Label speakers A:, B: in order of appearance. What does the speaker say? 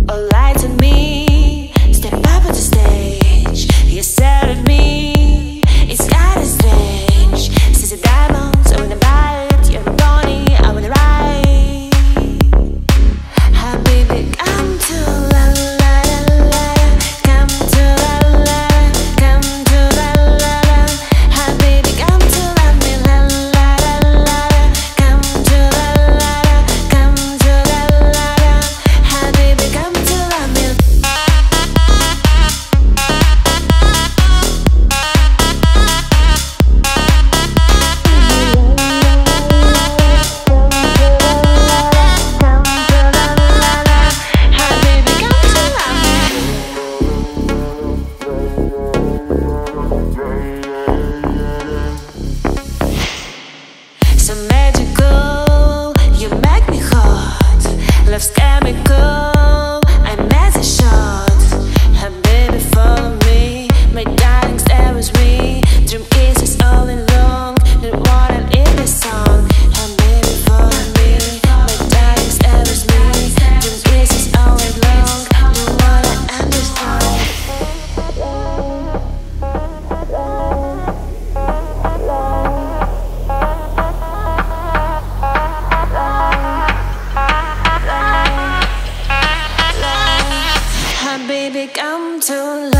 A: or lie to me. Step up on the stage, you stared at me. It's kinda strange. Since the diamonds, I wanna bite. You're a pony, I wanna ride. Hi baby, come to la la la la. Come to la la la. Come to la la la. Hi baby, come to la me la la la la. Come to la la la. Come to la la la. Hi baby, come to la me. So magical, you make me hot. Love's chemical, I miss a shot. Hey baby, follow me. My darling, stay with me. Dream kisses all along. The water in the song. Hey baby, follow me. My darling, stay with me. Dream kisses all along. The water and the song. Hi baby, come to